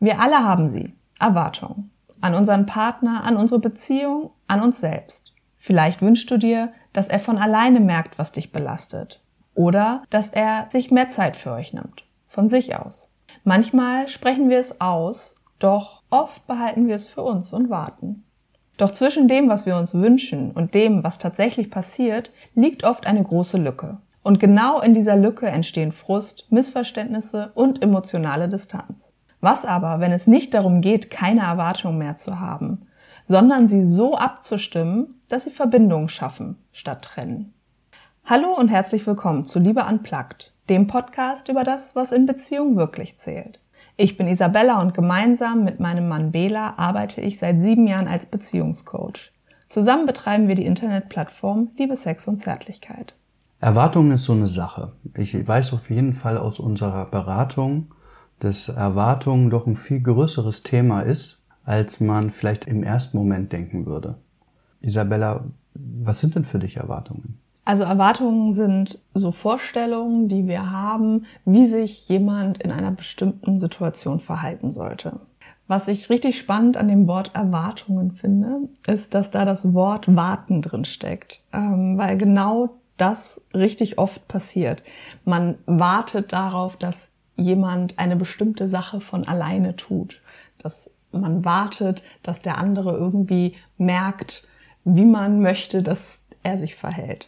Wir alle haben sie. Erwartungen. An unseren Partner, an unsere Beziehung, an uns selbst. Vielleicht wünschst du dir, dass er von alleine merkt, was dich belastet. Oder dass er sich mehr Zeit für euch nimmt. Von sich aus. Manchmal sprechen wir es aus, doch oft behalten wir es für uns und warten. Doch zwischen dem, was wir uns wünschen und dem, was tatsächlich passiert, liegt oft eine große Lücke. Und genau in dieser Lücke entstehen Frust, Missverständnisse und emotionale Distanz. Was aber, wenn es nicht darum geht, keine Erwartungen mehr zu haben, sondern sie so abzustimmen, dass sie Verbindungen schaffen, statt trennen? Hallo und herzlich willkommen zu Liebe Unplugged, dem Podcast über das, was in Beziehung wirklich zählt. Ich bin Isabella und gemeinsam mit meinem Mann Bela arbeite ich seit 7 Jahren als Beziehungscoach. Zusammen betreiben wir die Internetplattform Liebe, Sex und Zärtlichkeit. Erwartungen ist so eine Sache. Ich weiß auf jeden Fall aus unserer Beratung, dass Erwartungen doch ein viel größeres Thema ist, als man vielleicht im ersten Moment denken würde. Isabella, was sind denn für dich Erwartungen? Also Erwartungen sind so Vorstellungen, die wir haben, wie sich jemand in einer bestimmten Situation verhalten sollte. Was ich richtig spannend an dem Wort Erwartungen finde, ist, dass da das Wort warten drin steckt, weil genau das richtig oft passiert. Man wartet darauf, dass jemand eine bestimmte Sache von alleine tut. Dass man wartet, dass der andere irgendwie merkt, wie man möchte, dass er sich verhält.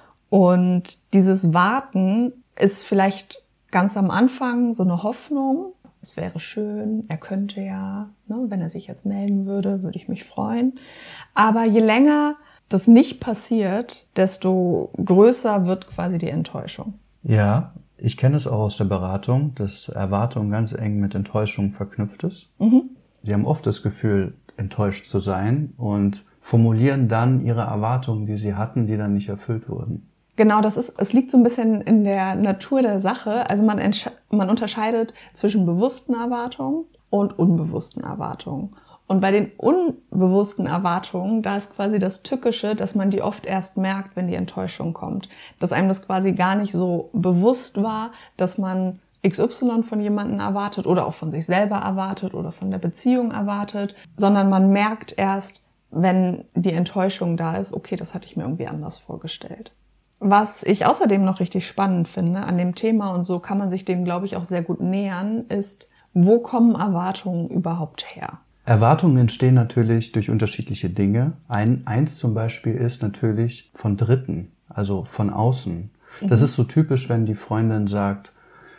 Und dieses Warten ist vielleicht ganz am Anfang so eine Hoffnung. Es wäre schön, er könnte ja, wenn er sich jetzt melden würde, würde ich mich freuen. Aber je länger das nicht passiert, desto größer wird quasi die Enttäuschung. Ja, ich kenne es auch aus der Beratung, dass Erwartung ganz eng mit Enttäuschung verknüpft ist. Die haben oft das Gefühl, enttäuscht zu sein und formulieren dann ihre Erwartungen, die sie hatten, die dann nicht erfüllt wurden. Genau, es liegt so ein bisschen in der Natur der Sache. Also man unterscheidet zwischen bewussten Erwartungen und unbewussten Erwartungen. Und bei den unbewussten Erwartungen, da ist quasi das Tückische, dass man die oft erst merkt, wenn die Enttäuschung kommt. Dass einem das quasi gar nicht so bewusst war, dass man XY von jemandem erwartet oder auch von sich selber erwartet oder von der Beziehung erwartet, sondern man merkt erst, wenn die Enttäuschung da ist, okay, das hatte ich mir irgendwie anders vorgestellt. Was ich außerdem noch richtig spannend finde an dem Thema, und so kann man sich dem, glaube ich, auch sehr gut nähern, ist, wo kommen Erwartungen überhaupt her? Erwartungen entstehen natürlich durch unterschiedliche Dinge. Eins zum Beispiel ist natürlich von Dritten, also von außen. Das ist so typisch, wenn die Freundin sagt,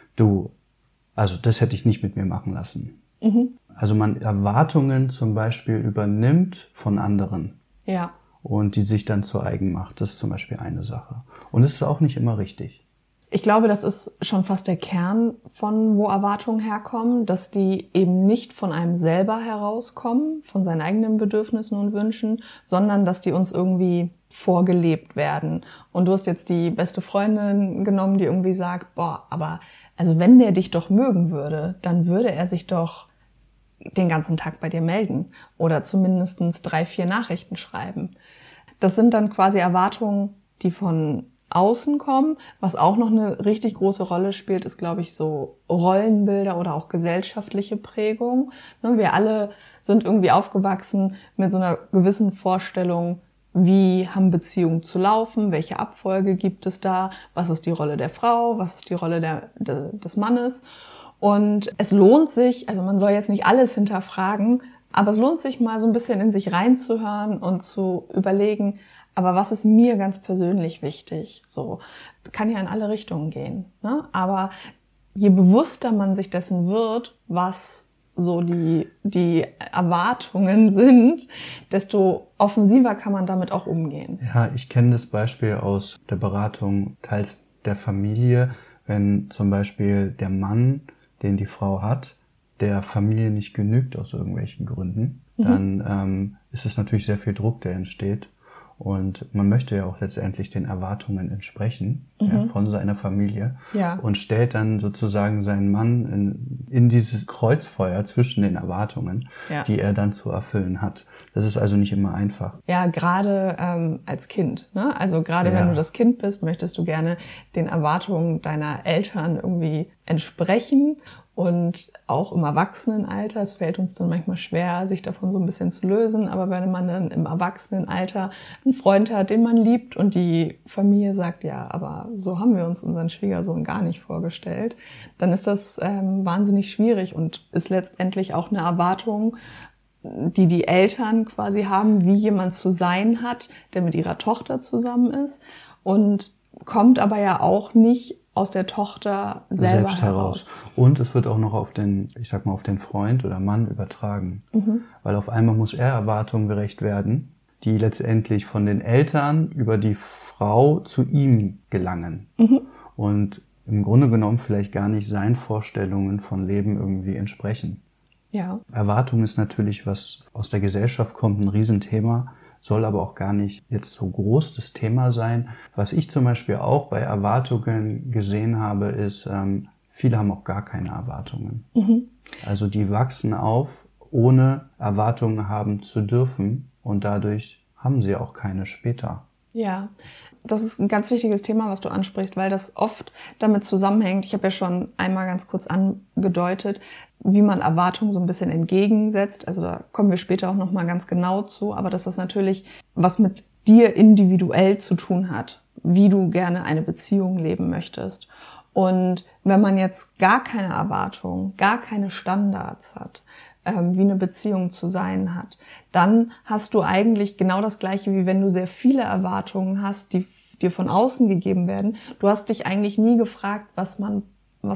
also das hätte ich nicht mit mir machen lassen. Also man Erwartungen zum Beispiel übernimmt von anderen. Ja. Und die sich dann zu eigen macht. Das ist zum Beispiel eine Sache. Und es ist auch nicht immer richtig. Ich glaube, das ist schon fast der Kern von wo Erwartungen herkommen, dass die eben nicht von einem selber herauskommen, von seinen eigenen Bedürfnissen und Wünschen, sondern dass die uns irgendwie vorgelebt werden. Und du hast jetzt die beste Freundin genommen, die irgendwie sagt, aber also wenn der dich doch mögen würde, dann würde er sich doch den ganzen Tag bei dir melden oder zumindest 3, 4 Nachrichten schreiben. Das sind dann quasi Erwartungen, die von außen kommen. Was auch noch eine richtig große Rolle spielt, ist, glaube ich, so Rollenbilder oder auch gesellschaftliche Prägung. Wir alle sind irgendwie aufgewachsen mit so einer gewissen Vorstellung, wie haben Beziehungen zu laufen, welche Abfolge gibt es da, was ist die Rolle der Frau, was ist die Rolle des Mannes. Und es lohnt sich, also man soll jetzt nicht alles hinterfragen, aber es lohnt sich mal so ein bisschen in sich reinzuhören und zu überlegen, aber was ist mir ganz persönlich wichtig? So, kann ja in alle Richtungen gehen, ne? Aber je bewusster man sich dessen wird, was so die Erwartungen sind, desto offensiver kann man damit auch umgehen. Ja, ich kenne das Beispiel aus der Beratung, teils der Familie, wenn zum Beispiel der Mann, den die Frau hat, der Familie nicht genügt aus irgendwelchen Gründen, dann ist es natürlich sehr viel Druck, der entsteht. Und man möchte ja auch letztendlich den Erwartungen entsprechen von seiner Familie und stellt dann sozusagen seinen Mann in dieses Kreuzfeuer zwischen den Erwartungen, die er dann zu erfüllen hat. Das ist also nicht immer einfach. Ja, gerade als Kind, ne? Also gerade wenn du das Kind bist, möchtest du gerne den Erwartungen deiner Eltern irgendwie entsprechen. Und auch im Erwachsenenalter, es fällt uns dann manchmal schwer, sich davon so ein bisschen zu lösen. Aber wenn man dann im Erwachsenenalter einen Freund hat, den man liebt und die Familie sagt, ja, aber so haben wir uns unseren Schwiegersohn gar nicht vorgestellt, dann ist das wahnsinnig schwierig und ist letztendlich auch eine Erwartung, die die Eltern quasi haben, wie jemand zu sein hat, der mit ihrer Tochter zusammen ist und kommt aber ja auch nicht aus der Tochter selber selbst heraus. Und es wird auch noch auf den, ich sag mal, auf den Freund oder Mann übertragen. Weil auf einmal muss er Erwartungen gerecht werden, die letztendlich von den Eltern über die Frau zu ihm gelangen. Und im Grunde genommen vielleicht gar nicht seinen Vorstellungen von Leben irgendwie entsprechen. Ja. Erwartung ist natürlich, was aus der Gesellschaft kommt, ein Riesenthema. Soll aber auch gar nicht jetzt so groß das Thema sein. Was ich zum Beispiel auch bei Erwartungen gesehen habe, ist, viele haben auch gar keine Erwartungen. Also die wachsen auf, ohne Erwartungen haben zu dürfen und dadurch haben sie auch keine später. Ja, das ist ein ganz wichtiges Thema, was du ansprichst, weil das oft damit zusammenhängt. Ich habe ja schon einmal ganz kurz angedeutet, wie man Erwartungen so ein bisschen entgegensetzt. Also da kommen wir später auch nochmal ganz genau zu. Aber dass das natürlich was mit dir individuell zu tun hat, wie du gerne eine Beziehung leben möchtest. Und wenn man jetzt gar keine Erwartungen, gar keine Standards hat, wie eine Beziehung zu sein hat, dann hast du eigentlich genau das Gleiche, wie wenn du sehr viele Erwartungen hast, die dir von außen gegeben werden. Du hast dich eigentlich nie gefragt, was man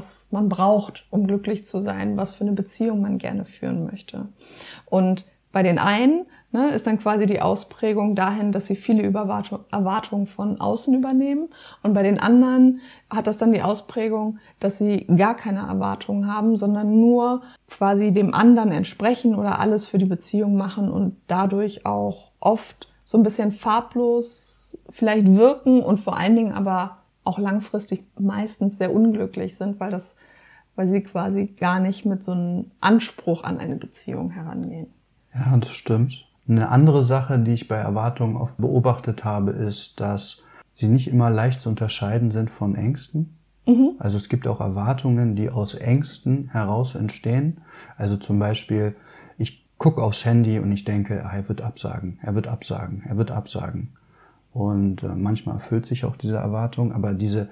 braucht, um glücklich zu sein, was für eine Beziehung man gerne führen möchte. Und bei den einen ist dann quasi die Ausprägung dahin, dass sie viele Erwartungen von außen übernehmen. Und bei den anderen hat das dann die Ausprägung, dass sie gar keine Erwartungen haben, sondern nur quasi dem anderen entsprechen oder alles für die Beziehung machen und dadurch auch oft so ein bisschen farblos vielleicht wirken und vor allen Dingen aber auch langfristig meistens sehr unglücklich sind, weil sie quasi gar nicht mit so einem Anspruch an eine Beziehung herangehen. Ja, das stimmt. Eine andere Sache, die ich bei Erwartungen oft beobachtet habe, ist, dass sie nicht immer leicht zu unterscheiden sind von Ängsten. Also es gibt auch Erwartungen, die aus Ängsten heraus entstehen. Also zum Beispiel, ich gucke aufs Handy und ich denke, er wird absagen, er wird absagen, er wird absagen. Und manchmal erfüllt sich auch diese Erwartung, aber diese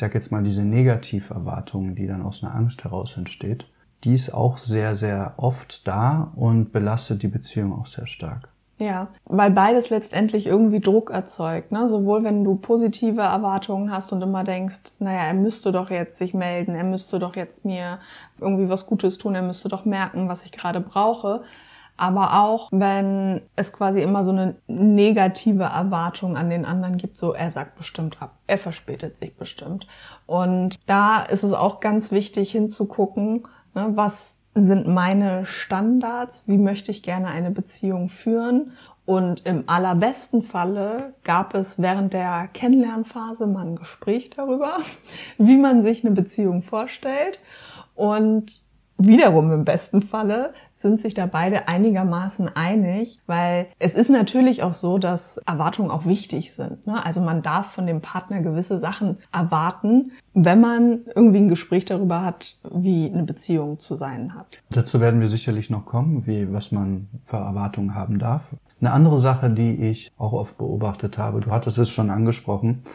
Negativerwartung, die dann aus einer Angst heraus entsteht, die ist auch sehr, sehr oft da und belastet die Beziehung auch sehr stark. Ja, weil beides letztendlich irgendwie Druck erzeugt, ne? Sowohl wenn du positive Erwartungen hast und immer denkst, naja, er müsste doch jetzt sich melden, er müsste doch jetzt mir irgendwie was Gutes tun, er müsste doch merken, was ich gerade brauche. Aber auch, wenn es quasi immer so eine negative Erwartung an den anderen gibt, so er sagt bestimmt ab, er verspätet sich bestimmt. Und da ist es auch ganz wichtig hinzugucken, ne, was sind meine Standards, wie möchte ich gerne eine Beziehung führen. Und im allerbesten Falle gab es während der Kennenlernphase mal ein Gespräch darüber, wie man sich eine Beziehung vorstellt. Und wiederum im besten Falle sind sich da beide einigermaßen einig, weil es ist natürlich auch so, dass Erwartungen auch wichtig sind, ne? Also man darf von dem Partner gewisse Sachen erwarten, wenn man irgendwie ein Gespräch darüber hat, wie eine Beziehung zu sein hat. Dazu werden wir sicherlich noch kommen, was man für Erwartungen haben darf. Eine andere Sache, die ich auch oft beobachtet habe, du hattest es schon angesprochen,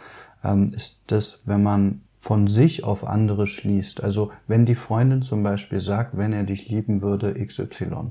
ist das, wenn man von sich auf andere schließt. Also wenn die Freundin zum Beispiel sagt, wenn er dich lieben würde, XY,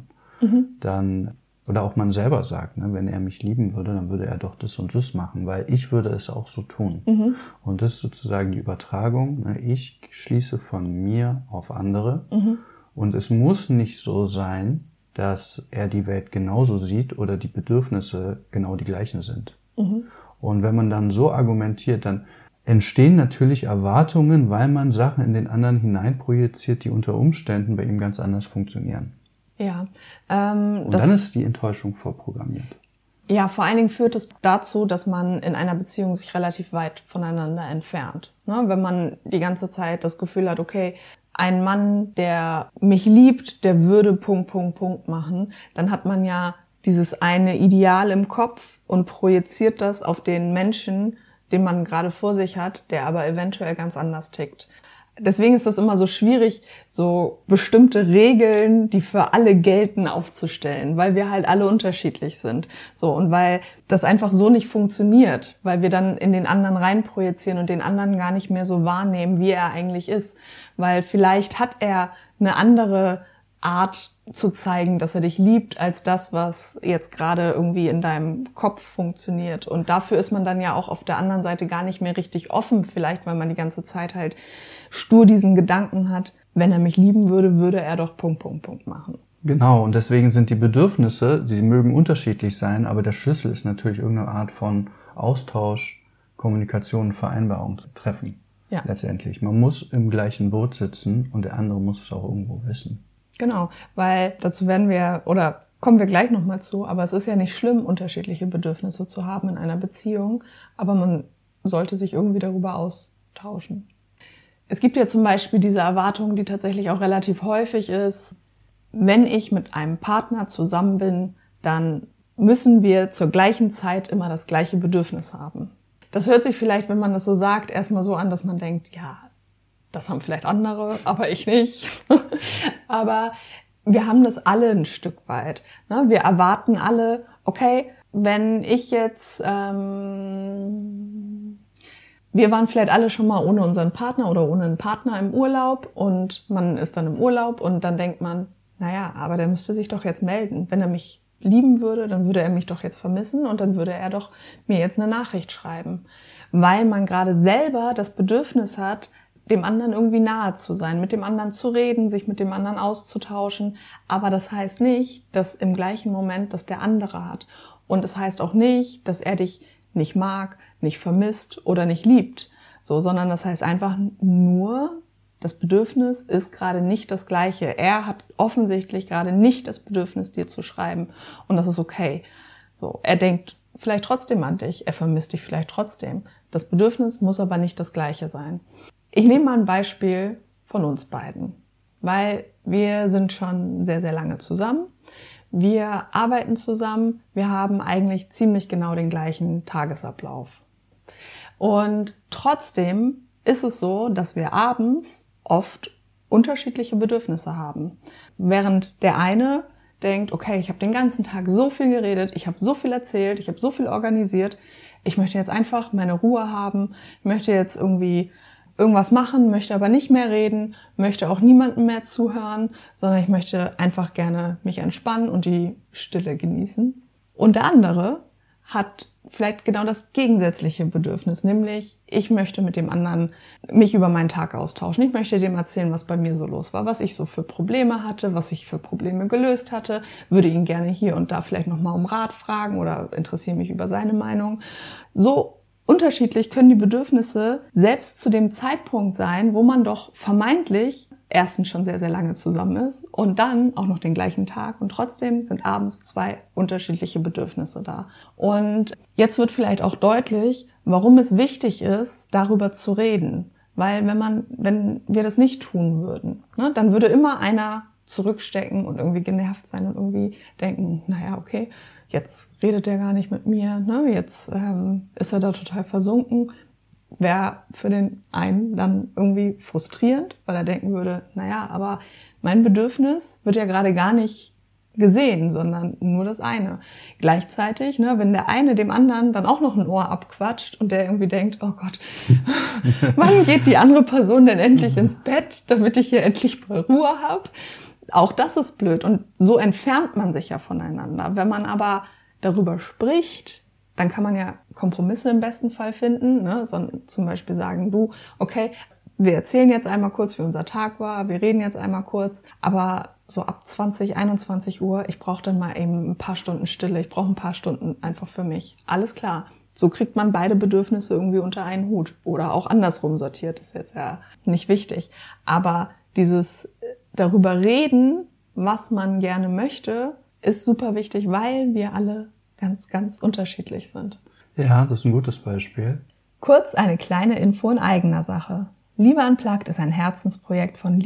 dann, oder auch man selber sagt, ne, wenn er mich lieben würde, dann würde er doch das und das machen, weil ich würde es auch so tun. Und das ist sozusagen die Übertragung. Ne, ich schließe von mir auf andere. Und es muss nicht so sein, dass er die Welt genauso sieht oder die Bedürfnisse genau die gleichen sind. Und wenn man dann so argumentiert, dann entstehen natürlich Erwartungen, weil man Sachen in den anderen hineinprojiziert, die unter Umständen bei ihm ganz anders funktionieren. Ja. Und dann ist die Enttäuschung vorprogrammiert. Ja, vor allen Dingen führt es dazu, dass man in einer Beziehung sich relativ weit voneinander entfernt. Ne? Wenn man die ganze Zeit das Gefühl hat, okay, ein Mann, der mich liebt, der würde ... machen, dann hat man ja dieses eine Ideal im Kopf und projiziert das auf den Menschen, den man gerade vor sich hat, der aber eventuell ganz anders tickt. deswegen ist das immer so schwierig, so bestimmte Regeln, die für alle gelten, aufzustellen, weil wir halt alle unterschiedlich sind. So, und weil das einfach so nicht funktioniert, weil wir dann in den anderen reinprojizieren und den anderen gar nicht mehr so wahrnehmen, wie er eigentlich ist. Weil vielleicht hat er eine andere Art zu zeigen, dass er dich liebt, als das, was jetzt gerade irgendwie in deinem Kopf funktioniert. Und dafür ist man dann ja auch auf der anderen Seite gar nicht mehr richtig offen, vielleicht, weil man die ganze Zeit halt stur diesen Gedanken hat, wenn er mich lieben würde, würde er doch ... machen. Genau, und deswegen sind die Bedürfnisse, sie mögen unterschiedlich sein, aber der Schlüssel ist natürlich irgendeine Art von Austausch, Kommunikation, Vereinbarung zu treffen. Ja. Letztendlich. Man muss im gleichen Boot sitzen und der andere muss es auch irgendwo wissen. Genau, weil dazu kommen wir gleich nochmal zu, aber es ist ja nicht schlimm, unterschiedliche Bedürfnisse zu haben in einer Beziehung, aber man sollte sich irgendwie darüber austauschen. Es gibt ja zum Beispiel diese Erwartung, die tatsächlich auch relativ häufig ist. Wenn ich mit einem Partner zusammen bin, dann müssen wir zur gleichen Zeit immer das gleiche Bedürfnis haben. Das hört sich vielleicht, wenn man das so sagt, erstmal so an, dass man denkt, ja, das haben vielleicht andere, aber ich nicht. Aber wir haben das alle ein Stück weit. Wir erwarten alle, okay, wenn ich jetzt, wir waren vielleicht alle schon mal ohne unseren Partner oder ohne einen Partner im Urlaub und man ist dann im Urlaub und dann denkt man, naja, aber der müsste sich doch jetzt melden. Wenn er mich lieben würde, dann würde er mich doch jetzt vermissen und dann würde er doch mir jetzt eine Nachricht schreiben. Weil man gerade selber das Bedürfnis hat, dem anderen irgendwie nahe zu sein, mit dem anderen zu reden, sich mit dem anderen auszutauschen. Aber das heißt nicht, dass im gleichen Moment das der andere hat. Und es heißt auch nicht, dass er dich nicht mag, nicht vermisst oder nicht liebt. So, sondern das heißt einfach nur, das Bedürfnis ist gerade nicht das gleiche. Er hat offensichtlich gerade nicht das Bedürfnis, dir zu schreiben. Und das ist okay. So, er denkt vielleicht trotzdem an dich, er vermisst dich vielleicht trotzdem. Das Bedürfnis muss aber nicht das gleiche sein. Ich nehme mal ein Beispiel von uns beiden, weil wir sind schon sehr, sehr lange zusammen. Wir arbeiten zusammen, wir haben eigentlich ziemlich genau den gleichen Tagesablauf. Und trotzdem ist es so, dass wir abends oft unterschiedliche Bedürfnisse haben. Während der eine denkt, okay, ich habe den ganzen Tag so viel geredet, ich habe so viel erzählt, ich habe so viel organisiert, ich möchte jetzt einfach meine Ruhe haben, ich möchte jetzt irgendwie irgendwas machen, möchte aber nicht mehr reden, möchte auch niemandem mehr zuhören, sondern ich möchte einfach gerne mich entspannen und die Stille genießen. Und der andere hat vielleicht genau das gegensätzliche Bedürfnis, nämlich ich möchte mit dem anderen mich über meinen Tag austauschen. Ich möchte dem erzählen, was bei mir so los war, was ich so für Probleme hatte, was ich für Probleme gelöst hatte, würde ihn gerne hier und da vielleicht nochmal um Rat fragen oder interessiere mich über seine Meinung. So unterschiedlich können die Bedürfnisse selbst zu dem Zeitpunkt sein, wo man doch vermeintlich erstens schon sehr, sehr lange zusammen ist und dann auch noch den gleichen Tag und trotzdem sind abends zwei unterschiedliche Bedürfnisse da. Und jetzt wird vielleicht auch deutlich, warum es wichtig ist, darüber zu reden. Weil wenn wir das nicht tun würden, dann würde immer einer zurückstecken und irgendwie genervt sein und irgendwie denken, naja, okay, jetzt redet der gar nicht mit mir, jetzt ist er da total versunken. Wäre für den einen dann irgendwie frustrierend, weil er denken würde, naja, aber mein Bedürfnis wird ja gerade gar nicht gesehen, sondern nur das eine. Gleichzeitig, wenn der eine dem anderen dann auch noch ein Ohr abquatscht und der irgendwie denkt, oh Gott, wann geht die andere Person denn endlich ins Bett, damit ich hier endlich mal Ruhe habe? Auch das ist blöd und so entfernt man sich ja voneinander. Wenn man aber darüber spricht, dann kann man ja Kompromisse im besten Fall finden, zum Beispiel sagen, du, okay, wir erzählen jetzt einmal kurz, wie unser Tag war, wir reden jetzt einmal kurz, aber so ab 20, 21 Uhr, ich brauche dann mal eben ein paar Stunden Stille, ich brauche ein paar Stunden einfach für mich. Alles klar. So kriegt man beide Bedürfnisse irgendwie unter einen Hut oder auch andersrum sortiert, ist jetzt ja nicht wichtig. Aber dieses darüber reden, was man gerne möchte, ist super wichtig, weil wir alle ganz, ganz unterschiedlich sind. Ja, das ist ein gutes Beispiel. Kurz eine kleine Info in eigener Sache. Liebe Unplugged ist ein Herzensprojekt von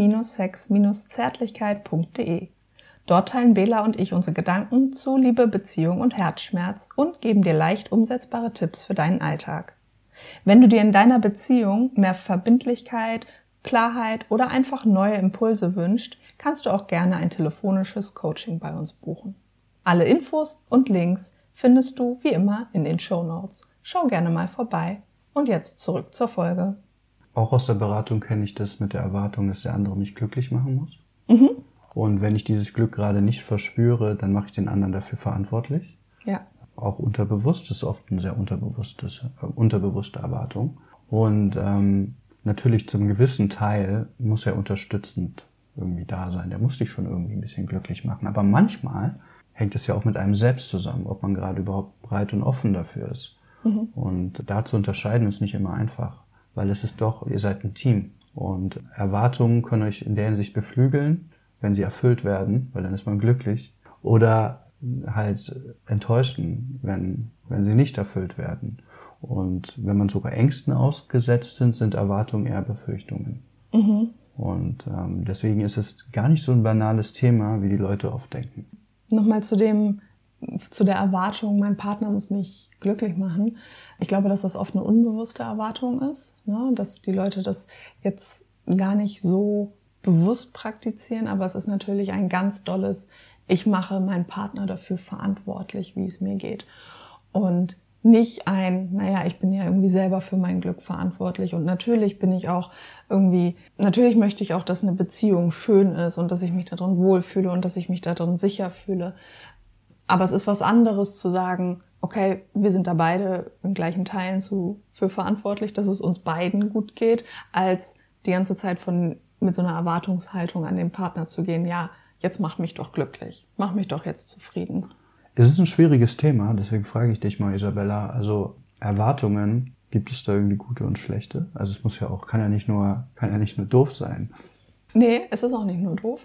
liebe-sex-zärtlichkeit.de. Dort teilen Bela und ich unsere Gedanken zu Liebe, Beziehung und Herzschmerz und geben dir leicht umsetzbare Tipps für deinen Alltag. Wenn du dir in deiner Beziehung mehr Verbindlichkeit, Klarheit oder einfach neue Impulse wünscht, kannst du auch gerne ein telefonisches Coaching bei uns buchen. Alle Infos und Links findest du wie immer in den Shownotes. Schau gerne mal vorbei. Und jetzt zurück zur Folge. Auch aus der Beratung kenne ich das mit der Erwartung, dass der andere mich glücklich machen muss. Und wenn ich dieses Glück gerade nicht verspüre, dann mache ich den anderen dafür verantwortlich. Ja. Auch unterbewusst, das ist oft eine sehr unterbewusste Erwartung. Und natürlich zum gewissen Teil muss er unterstützend irgendwie da sein. Der muss dich schon irgendwie ein bisschen glücklich machen. Aber manchmal hängt es ja auch mit einem selbst zusammen, ob man gerade überhaupt bereit und offen dafür ist. Und da zu unterscheiden ist nicht immer einfach, weil es ist doch, ihr seid ein Team. Und Erwartungen können euch in der Hinsicht beflügeln, wenn sie erfüllt werden, weil dann ist man glücklich. Oder halt enttäuschen, wenn sie nicht erfüllt werden. Und wenn man sogar Ängsten ausgesetzt sind Erwartungen eher Befürchtungen. Und deswegen ist es gar nicht so ein banales Thema, wie die Leute oft denken. Nochmal zu der Erwartung, mein Partner muss mich glücklich machen. Ich glaube, dass das oft eine unbewusste Erwartung ist, ne? Dass die Leute das jetzt gar nicht so bewusst praktizieren, aber es ist natürlich ein ganz dolles, ich mache meinen Partner dafür verantwortlich, wie es mir geht. Und nicht ich bin ja irgendwie selber für mein Glück verantwortlich und natürlich natürlich möchte ich auch, dass eine Beziehung schön ist und dass ich mich darin wohlfühle und dass ich mich darin sicher fühle. Aber es ist was anderes zu sagen, okay, wir sind da beide in gleichen Teilen für verantwortlich, dass es uns beiden gut geht, als die ganze Zeit mit so einer Erwartungshaltung an den Partner zu gehen, ja, jetzt mach mich doch glücklich, mach mich doch jetzt zufrieden. Es ist ein schwieriges Thema, deswegen frage ich dich mal, Isabella, also Erwartungen, gibt es da irgendwie gute und schlechte? Also es kann ja nicht nur doof sein. Nee, es ist auch nicht nur doof,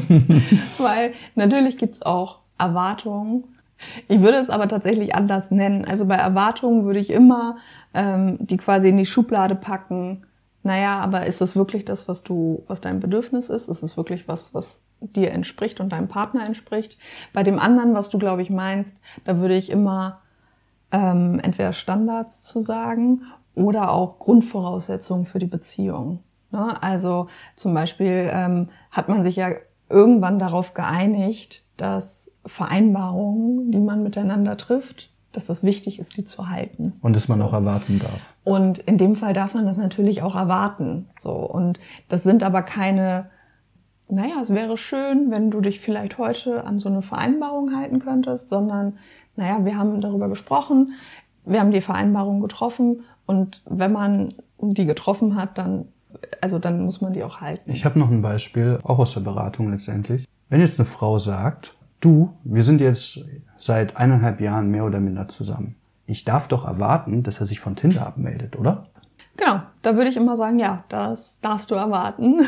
weil natürlich gibt's auch Erwartungen. Ich würde es aber tatsächlich anders nennen. Also bei Erwartungen würde ich immer die quasi in die Schublade packen. Naja, aber ist das wirklich das, was dein Bedürfnis ist? Ist es wirklich was dir entspricht und deinem Partner entspricht? Bei dem anderen, was du, glaube ich, meinst, da würde ich immer entweder Standards zu sagen oder auch Grundvoraussetzungen für die Beziehung. Ne? Also zum Beispiel hat man sich ja irgendwann darauf geeinigt, dass Vereinbarungen, die man miteinander trifft, dass das wichtig ist, die zu halten. Und dass man auch erwarten darf. Und in dem Fall darf man das natürlich auch erwarten. So. Und das sind aber keine, es wäre schön, wenn du dich vielleicht heute an so eine Vereinbarung halten könntest, sondern, wir haben darüber gesprochen, wir haben die Vereinbarung getroffen und wenn man die getroffen hat, dann muss man die auch halten. Ich habe noch ein Beispiel, auch aus der Beratung letztendlich. Wenn jetzt eine Frau sagt, du, wir sind jetzt seit 1,5 Jahren mehr oder minder zusammen. Ich darf doch erwarten, dass er sich von Tinder abmeldet, oder? Genau, da würde ich immer sagen, ja, das darfst du erwarten.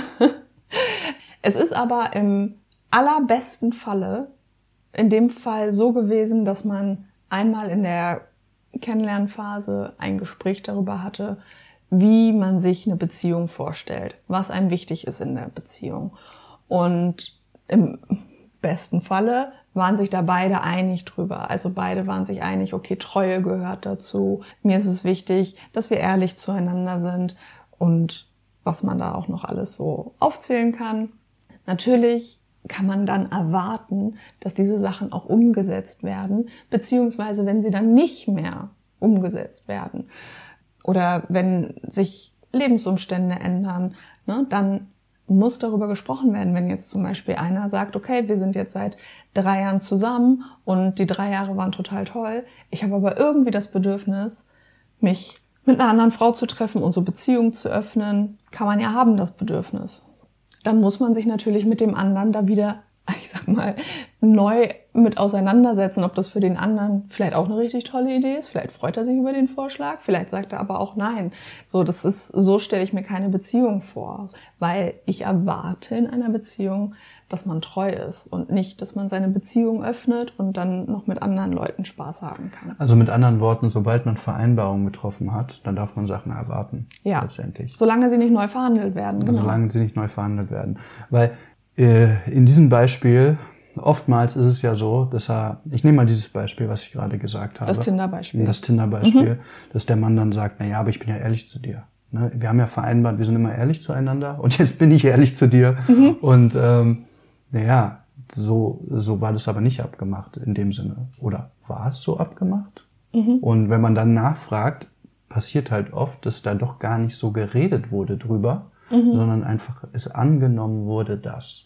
Es ist aber im allerbesten Falle in dem Fall so gewesen, dass man einmal in der Kennenlernphase ein Gespräch darüber hatte, wie man sich eine Beziehung vorstellt, was einem wichtig ist in der Beziehung. Und im besten Falle waren sich da beide einig drüber. Also beide waren sich einig, okay, Treue gehört dazu. Mir ist es wichtig, dass wir ehrlich zueinander sind und was man da auch noch alles so aufzählen kann. Natürlich kann man dann erwarten, dass diese Sachen auch umgesetzt werden, beziehungsweise wenn sie dann nicht mehr umgesetzt werden oder wenn sich Lebensumstände ändern, dann muss darüber gesprochen werden. Wenn jetzt zum Beispiel einer sagt, okay, wir sind jetzt seit 3 Jahren zusammen und die 3 Jahre waren total toll, ich habe aber irgendwie das Bedürfnis, mich mit einer anderen Frau zu treffen, unsere Beziehung zu öffnen, kann man ja haben, das Bedürfnis. Dann muss man sich natürlich mit dem anderen da wieder, neu mit auseinandersetzen, ob das für den anderen vielleicht auch eine richtig tolle Idee ist. Vielleicht freut er sich über den Vorschlag, vielleicht sagt er aber auch nein. So stelle ich mir keine Beziehung vor, weil ich erwarte in einer Beziehung, dass man treu ist und nicht, dass man seine Beziehung öffnet und dann noch mit anderen Leuten Spaß haben kann. Also mit anderen Worten, sobald man Vereinbarungen getroffen hat, dann darf man Sachen erwarten. Ja, letztendlich. Solange sie nicht neu verhandelt werden. Genau. Solange sie nicht neu verhandelt werden. Weil in diesem Beispiel, oftmals ist es ja so, ich nehme mal dieses Beispiel, was ich gerade gesagt habe. Das Tinder-Beispiel. Das Tinder-Beispiel, dass der Mann dann sagt, aber ich bin ja ehrlich zu dir. ne, wir haben ja vereinbart, wir sind immer ehrlich zueinander und jetzt bin ich ehrlich zu dir. Und so war das aber nicht abgemacht in dem Sinne. Oder war es so abgemacht? Und wenn man dann nachfragt, passiert halt oft, dass da doch gar nicht so geredet wurde drüber, sondern einfach es angenommen wurde, dass.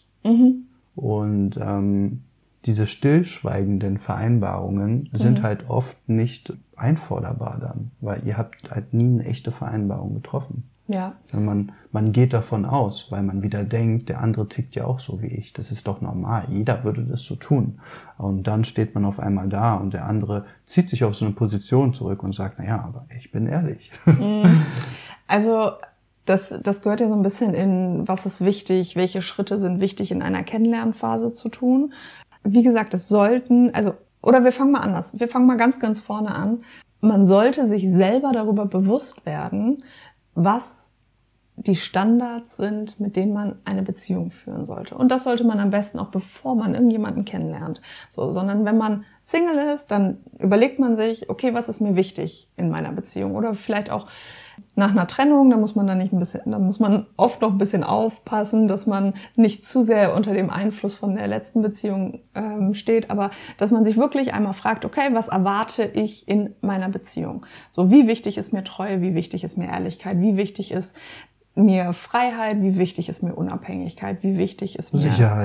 Und diese stillschweigenden Vereinbarungen sind halt oft nicht einforderbar dann, weil ihr habt halt nie eine echte Vereinbarung getroffen. Ja. Man geht davon aus, weil man wieder denkt, der andere tickt ja auch so wie ich. Das ist doch normal. Jeder würde das so tun. Und dann steht man auf einmal da und der andere zieht sich auf so eine Position zurück und sagt, naja, aber ich bin ehrlich. Also das gehört ja so ein bisschen in, was ist wichtig, welche Schritte sind wichtig in einer Kennenlernphase zu tun. Wie gesagt, oder wir fangen mal anders. Wir fangen mal ganz, ganz vorne an. Man sollte sich selber darüber bewusst werden, was die Standards sind, mit denen man eine Beziehung führen sollte. Und das sollte man am besten auch, bevor man irgendjemanden kennenlernt. Sondern wenn man Single ist, dann überlegt man sich, okay, was ist mir wichtig in meiner Beziehung? Oder vielleicht auch nach einer Trennung, da muss man oft noch ein bisschen aufpassen, dass man nicht zu sehr unter dem Einfluss von der letzten Beziehung steht, aber dass man sich wirklich einmal fragt, okay, was erwarte ich in meiner Beziehung? So, wie wichtig ist mir Treue, wie wichtig ist mir Ehrlichkeit, wie wichtig ist mir Freiheit, wie wichtig ist mir Unabhängigkeit, wie wichtig ist mir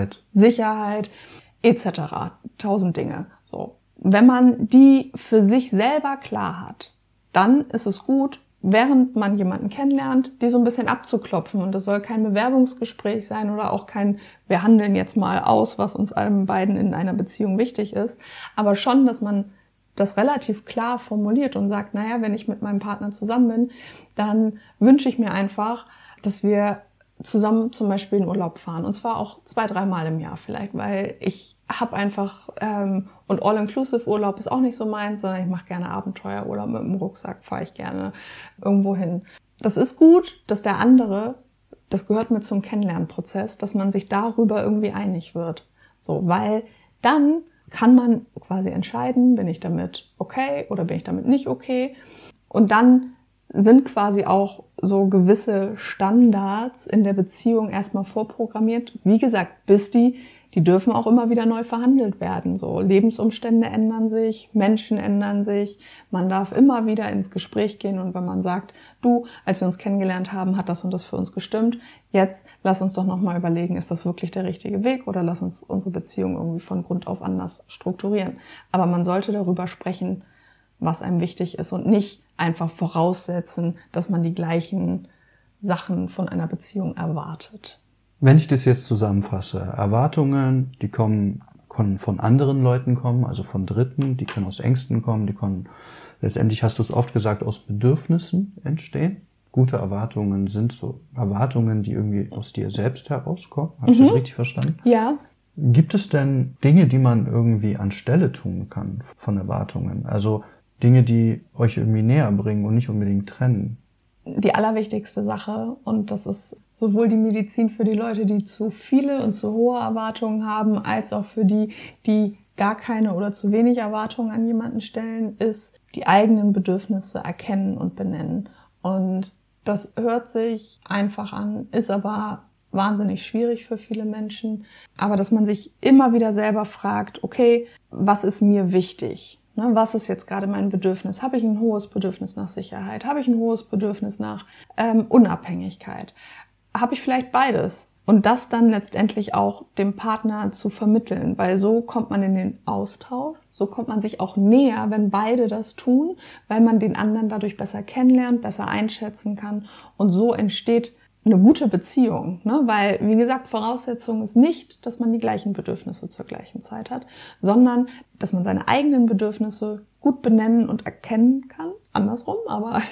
Sicherheit etc. 1000 Dinge. So, wenn man die für sich selber klar hat, dann ist es gut, während man jemanden kennenlernt, die so ein bisschen abzuklopfen. Und das soll kein Bewerbungsgespräch sein oder auch kein, wir handeln jetzt mal aus, was uns allen beiden in einer Beziehung wichtig ist. Aber schon, dass man das relativ klar formuliert und sagt, naja, wenn ich mit meinem Partner zusammen bin, dann wünsche ich mir einfach, dass wir zusammen zum Beispiel in Urlaub fahren. Und zwar auch 2-3 Mal im Jahr vielleicht, weil ich habe einfach, und All-Inclusive-Urlaub ist auch nicht so meins, sondern ich mache gerne Abenteuerurlaub mit dem Rucksack, fahre ich gerne irgendwo hin. Das ist gut, dass der andere, das gehört mit zum Kennenlernprozess, dass man sich darüber irgendwie einig wird. So, weil dann kann man quasi entscheiden, bin ich damit okay oder bin ich damit nicht okay. Und dann sind quasi auch so gewisse Standards in der Beziehung erstmal vorprogrammiert. Wie gesagt, die dürfen auch immer wieder neu verhandelt werden. So, Lebensumstände ändern sich, Menschen ändern sich. Man darf immer wieder ins Gespräch gehen und wenn man sagt, du, als wir uns kennengelernt haben, hat das und das für uns gestimmt. Jetzt lass uns doch nochmal überlegen, ist das wirklich der richtige Weg oder lass uns unsere Beziehung irgendwie von Grund auf anders strukturieren. Aber man sollte darüber sprechen, was einem wichtig ist und nicht einfach voraussetzen, dass man die gleichen Sachen von einer Beziehung erwartet. Wenn ich das jetzt zusammenfasse, Erwartungen, die können von anderen Leuten kommen, also von Dritten, die können aus Ängsten kommen, die können, letztendlich hast du es oft gesagt, aus Bedürfnissen entstehen. Gute Erwartungen sind so Erwartungen, die irgendwie aus dir selbst herauskommen. Habe ich das richtig verstanden? Ja. Gibt es denn Dinge, die man irgendwie anstelle tun kann von Erwartungen? Also Dinge, die euch irgendwie näher bringen und nicht unbedingt trennen? Die allerwichtigste Sache, und das ist sowohl die Medizin für die Leute, die zu viele und zu hohe Erwartungen haben, als auch für die, die gar keine oder zu wenig Erwartungen an jemanden stellen, ist die eigenen Bedürfnisse erkennen und benennen. Und das hört sich einfach an, ist aber wahnsinnig schwierig für viele Menschen. Aber dass man sich immer wieder selber fragt, okay, was ist mir wichtig? Was ist jetzt gerade mein Bedürfnis? Habe ich ein hohes Bedürfnis nach Sicherheit? Habe ich ein hohes Bedürfnis nach Unabhängigkeit? Habe ich vielleicht beides? Und das dann letztendlich auch dem Partner zu vermitteln, weil so kommt man in den Austausch, so kommt man sich auch näher, wenn beide das tun, weil man den anderen dadurch besser kennenlernt, besser einschätzen kann und so entsteht eine gute Beziehung, ne? Weil, wie gesagt, Voraussetzung ist nicht, dass man die gleichen Bedürfnisse zur gleichen Zeit hat, sondern, dass man seine eigenen Bedürfnisse gut benennen und erkennen kann, andersrum, aber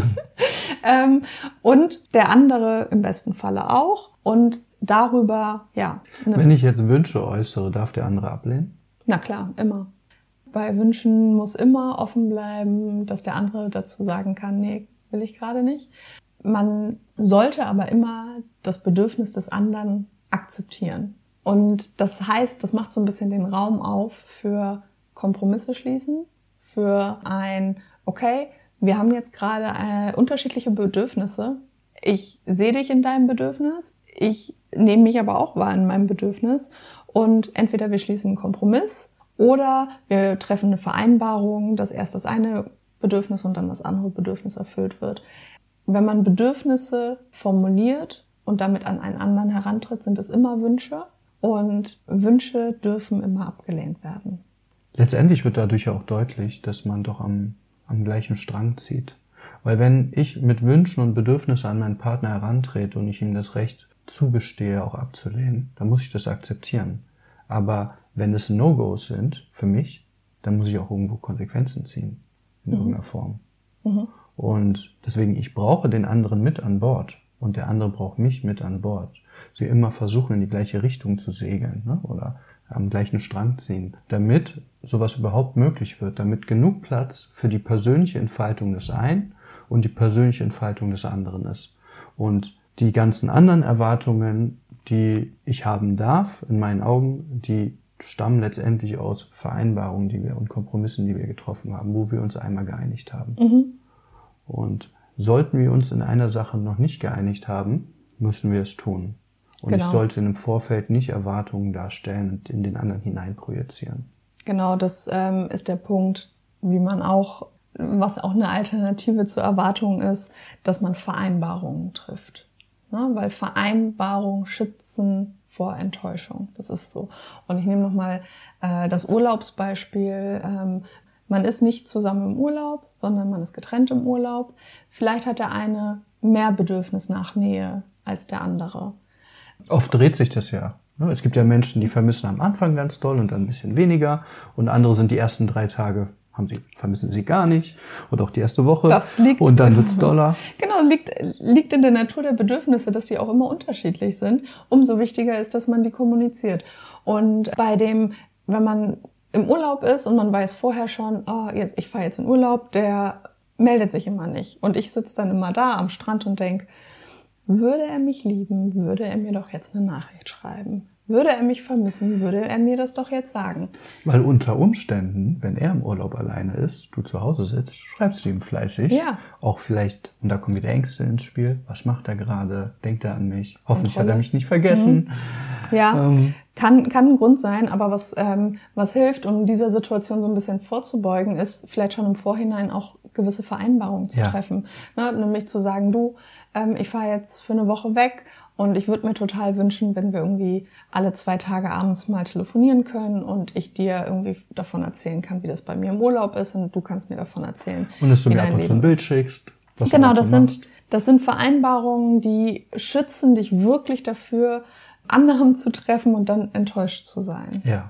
ja. Und der andere im besten Falle auch und darüber, ja. Wenn ich jetzt Wünsche äußere, darf der andere ablehnen? Na klar, immer. Bei Wünschen muss immer offen bleiben, dass der andere dazu sagen kann, nee, will ich gerade nicht. Man sollte aber immer das Bedürfnis des anderen akzeptieren. Und das heißt, das macht so ein bisschen den Raum auf für Kompromisse schließen, für ein, okay, wir haben jetzt gerade unterschiedliche Bedürfnisse. Ich sehe dich in deinem Bedürfnis, ich nehme mich aber auch wahr in meinem Bedürfnis und entweder wir schließen einen Kompromiss oder wir treffen eine Vereinbarung, dass erst das eine Bedürfnis und dann das andere Bedürfnis erfüllt wird. Wenn man Bedürfnisse formuliert und damit an einen anderen herantritt, sind es immer Wünsche und Wünsche dürfen immer abgelehnt werden. Letztendlich wird dadurch auch deutlich, dass man doch am gleichen Strang zieht. Weil wenn ich mit Wünschen und Bedürfnissen an meinen Partner herantrete und ich ihm das Recht zugestehe, auch abzulehnen, dann muss ich das akzeptieren. Aber wenn es No-Gos sind für mich, dann muss ich auch irgendwo Konsequenzen ziehen, in irgendeiner Form. Und deswegen, ich brauche den anderen mit an Bord und der andere braucht mich mit an Bord. Sie immer versuchen, in die gleiche Richtung zu segeln, ne? Oder am gleichen Strang ziehen, damit sowas überhaupt möglich wird, damit genug Platz für die persönliche Entfaltung des einen und die persönliche Entfaltung des anderen ist. Und die ganzen anderen Erwartungen, die ich haben darf, in meinen Augen, die stammen letztendlich aus Vereinbarungen, und Kompromissen, die wir getroffen haben, wo wir uns einmal geeinigt haben. Und sollten wir uns in einer Sache noch nicht geeinigt haben, müssen wir es tun. Und ich sollte im Vorfeld nicht Erwartungen darstellen und in den anderen hineinprojizieren. Genau, das ist der Punkt, was auch eine Alternative zur Erwartung ist, dass man Vereinbarungen trifft. Ne? Weil Vereinbarungen schützen vor Enttäuschung. Das ist so. Und ich nehme nochmal das Urlaubsbeispiel. Man ist nicht zusammen im Urlaub, sondern man ist getrennt im Urlaub. Vielleicht hat der eine mehr Bedürfnis nach Nähe als der andere. Oft dreht sich das ja. Es gibt ja Menschen, die vermissen am Anfang ganz doll und dann ein bisschen weniger. Und andere sind die ersten 3 Tage, vermissen sie gar nicht. Und auch die erste Woche. Und dann wird's doller. Genau, liegt in der Natur der Bedürfnisse, dass die auch immer unterschiedlich sind. Umso wichtiger ist, dass man die kommuniziert. Und wenn man im Urlaub ist und man weiß vorher schon, ich fahre jetzt in Urlaub, der meldet sich immer nicht. Und ich sitze dann immer da am Strand und denke, würde er mich lieben, würde er mir doch jetzt eine Nachricht schreiben. Würde er mich vermissen, würde er mir das doch jetzt sagen. Weil unter Umständen, wenn er im Urlaub alleine ist, du zu Hause sitzt, schreibst du ihm fleißig. Ja. Auch vielleicht, und da kommen wieder Ängste ins Spiel. Was macht er gerade? Denkt er an mich? Hoffentlich hat er mich nicht vergessen. Ja, kann ein Grund sein, aber was hilft, um dieser Situation so ein bisschen vorzubeugen, ist vielleicht schon im Vorhinein auch gewisse Vereinbarungen zu treffen. Ne? Nämlich zu sagen, ich fahre jetzt für eine Woche weg und ich würde mir total wünschen, wenn wir irgendwie alle 2 Tage abends mal telefonieren können und ich dir irgendwie davon erzählen kann, wie das bei mir im Urlaub ist und du kannst mir davon erzählen. Und dass du mir ab und zu ein Bild schickst. Was genau, du das sind Vereinbarungen, die schützen dich wirklich dafür, anderen zu treffen und dann enttäuscht zu sein. Ja.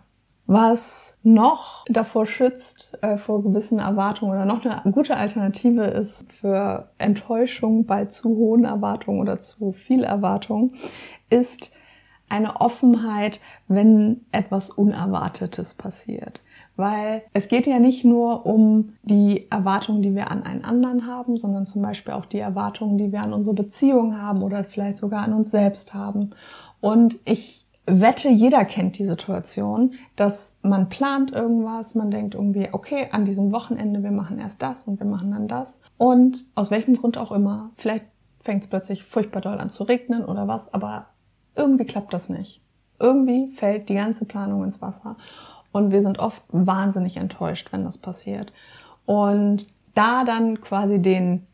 Was noch davor schützt, vor gewissen Erwartungen oder noch eine gute Alternative ist für Enttäuschung bei zu hohen Erwartungen oder zu viel Erwartung, ist eine Offenheit, wenn etwas Unerwartetes passiert. Weil es geht ja nicht nur um die Erwartungen, die wir an einen anderen haben, sondern zum Beispiel auch die Erwartungen, die wir an unsere Beziehung haben oder vielleicht sogar an uns selbst haben. Und ich wette, jeder kennt die Situation, dass man plant irgendwas, man denkt irgendwie, okay, an diesem Wochenende, wir machen erst das und wir machen dann das. Und aus welchem Grund auch immer, vielleicht fängt es plötzlich furchtbar doll an zu regnen oder was, aber irgendwie klappt das nicht. Irgendwie fällt die ganze Planung ins Wasser. Und wir sind oft wahnsinnig enttäuscht, wenn das passiert. Und da dann quasi den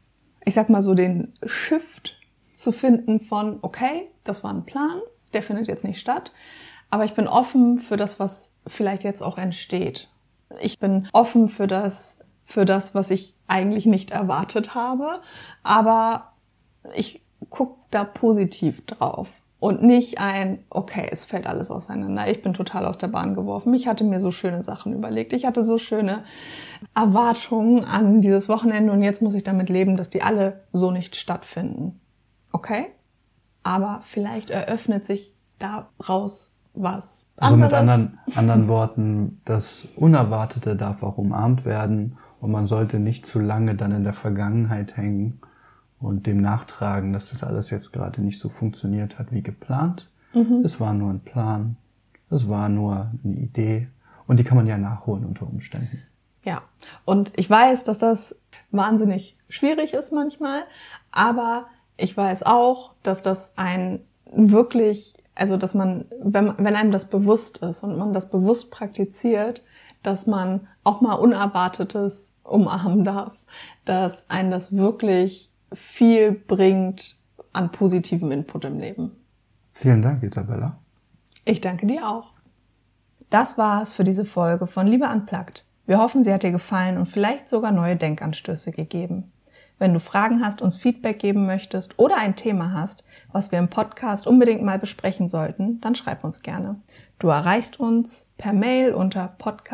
Shift zu finden von, okay, das war ein Plan, der findet jetzt nicht statt, aber ich bin offen für das, was vielleicht jetzt auch entsteht. Ich bin offen für das, was ich eigentlich nicht erwartet habe, aber ich gucke da positiv drauf. Und nicht okay, es fällt alles auseinander, ich bin total aus der Bahn geworfen, ich hatte mir so schöne Sachen überlegt, ich hatte so schöne Erwartungen an dieses Wochenende und jetzt muss ich damit leben, dass die alle so nicht stattfinden. Okay? Aber vielleicht eröffnet sich daraus was anderes. Also mit anderen Worten, das Unerwartete darf auch umarmt werden und man sollte nicht zu lange dann in der Vergangenheit hängen und dem nachtragen, dass das alles jetzt gerade nicht so funktioniert hat wie geplant. Es war nur ein Plan, es war nur eine Idee und die kann man ja nachholen unter Umständen. Ja, und ich weiß, dass das wahnsinnig schwierig ist manchmal, aber ich weiß auch, dass das ein wirklich, also dass man, wenn einem das bewusst ist und man das bewusst praktiziert, dass man auch mal Unerwartetes umarmen darf, dass einen das wirklich viel bringt an positivem Input im Leben. Vielen Dank, Isabella. Ich danke dir auch. Das war's für diese Folge von Liebe Unplugged. Wir hoffen, sie hat dir gefallen und vielleicht sogar neue Denkanstöße gegeben. Wenn du Fragen hast, uns Feedback geben möchtest oder ein Thema hast, was wir im Podcast unbedingt mal besprechen sollten, dann schreib uns gerne. Du erreichst uns per Mail unter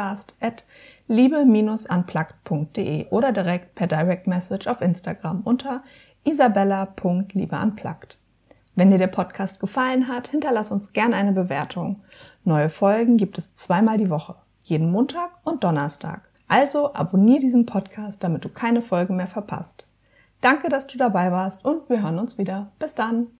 podcast@liebe-unplugged.de oder direkt per Direct Message auf Instagram unter isabella.liebeunplugged. Wenn dir der Podcast gefallen hat, hinterlass uns gerne eine Bewertung. Neue Folgen gibt es 2-mal die Woche, jeden Montag und Donnerstag. Also abonniere diesen Podcast, damit du keine Folgen mehr verpasst. Danke, dass du dabei warst und wir hören uns wieder. Bis dann!